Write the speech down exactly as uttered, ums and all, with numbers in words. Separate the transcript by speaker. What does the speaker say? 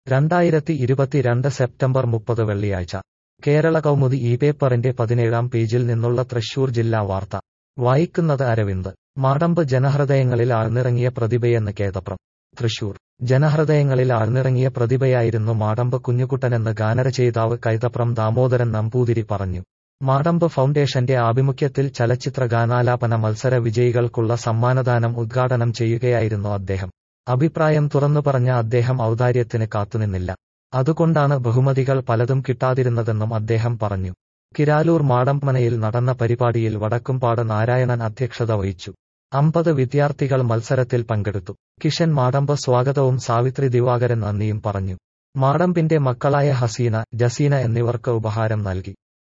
Speaker 1: രണ്ടായിരത്തി ഇരുപത്തിരണ്ട് സെപ്റ്റംബർ മുപ്പത് വെള്ളിയാഴ്ച കേരള കൗമുദി ഈ പേപ്പറിന്റെ പതിനേഴാം പേജിൽ നിന്നുള്ള തൃശൂർ ജില്ലാ വാർത്ത വായിക്കുന്നത് അരവിന്ദ്. മാടമ്പ് ജനഹൃദയങ്ങളിൽ ആഴ്ന്നിറങ്ങിയ പ്രതിഭയെന്ന് കേതപ്രം. തൃശൂർ ജനഹൃദയങ്ങളിൽ ആഴ്ന്നിറങ്ങിയ പ്രതിഭയായിരുന്നു മാടമ്പ് കുഞ്ഞുകുട്ടനെന്ന് ഗാനരചയിതാവ് കൈതപ്രം ദാമോദരൻ നമ്പൂതിരി പറഞ്ഞു. മാടമ്പ് ഫൗണ്ടേഷന്റെ ആഭിമുഖ്യത്തിൽ ചലച്ചിത്ര ഗാനാലാപന മത്സര വിജയികൾക്കുള്ള സമ്മാനദാനം ഉദ്ഘാടനം ചെയ്യുകയായിരുന്നു അദ്ദേഹം. അഭിപ്രായം തുറന്നു പറഞ്ഞ അദ്ദേഹം ഔദാര്യത്തിന് കാത്തുനിന്നില്ല. അതുകൊണ്ടാണ് ബഹുമതികൾ പലതും കിട്ടാതിരുന്നതെന്നും അദ്ദേഹം പറഞ്ഞു. കിരാലൂർ മാടമ്പനയിൽ നടന്ന പരിപാടിയിൽ വടക്കുംപാട് നാരായണൻ അധ്യക്ഷത വഹിച്ചു. അമ്പത് വിദ്യാർത്ഥികൾ മത്സരത്തിൽ പങ്കെടുത്തു. കിഷൻ മാടമ്പ് സ്വാഗതവും സാവിത്രി ദിവാകരൻ നന്ദിയും പറഞ്ഞു. മാടമ്പിന്റെ മക്കളായ ഹസീന, ജസീന എന്നിവർക്ക് ഉപഹാരം നൽകി.